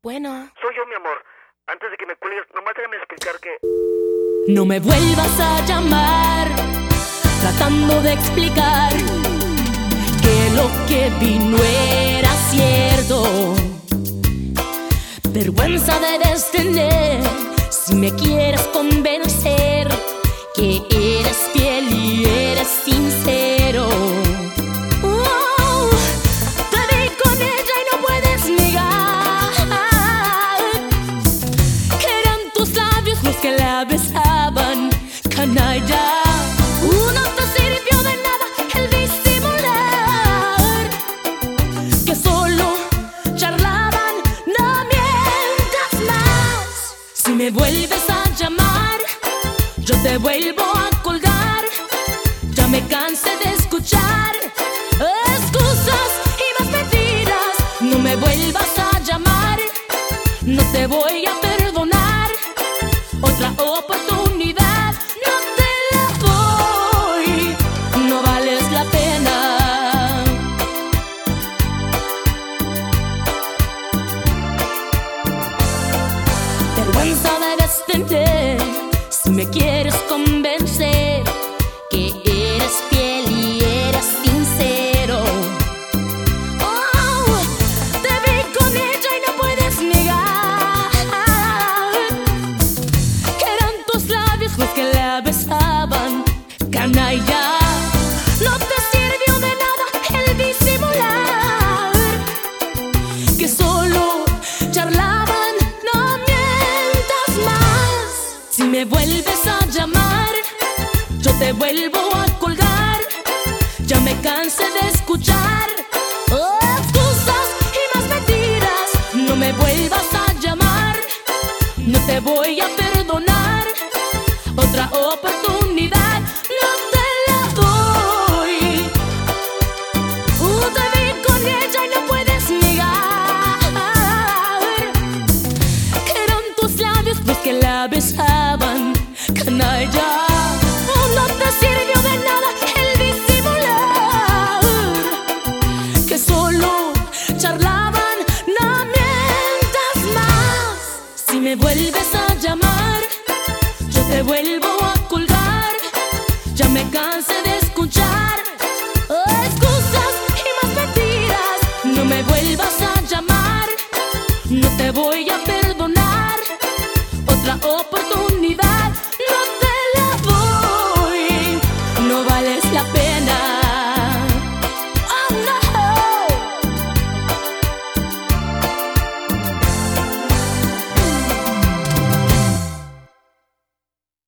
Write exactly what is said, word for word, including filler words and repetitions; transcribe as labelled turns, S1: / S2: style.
S1: Bueno.
S2: Soy yo, mi amor. Antes de que me cuelgues, nomás déjame explicar que...
S1: No me vuelvas a llamar tratando de explicar que lo que vi no era cierto. Vergüenza debes tener si me quieres convencer que eres fiel y eres sincero. Oh, te vi con ella y no puedes negar que eran tus labios los que la besaban, canalla. No te sirvió de nada el disimular, que solo charlaban, no mientas más. Si me vuelves a llamar, yo te vuelvo a colgar. Ya me cansé de escuchar excusas y más mentiras. No me vuelvas a llamar, no te voy a perdonar. Otra oportunidad no te la doy, no vales la pena. Vergüenza debes tener si me quieres convencer que eres fiel y eres sincero. Oh, te vi con ella y no puedes negar que eran tus labios los que la besaban, canalla. No te sirvió de nada el disimular, que solo charlaban, no mientas más. Si me vuelves a llamar, yo te vuelvo a colgar. Ya me cansé de escuchar excusas y más mentiras. No me vuelvas a llamar, no te voy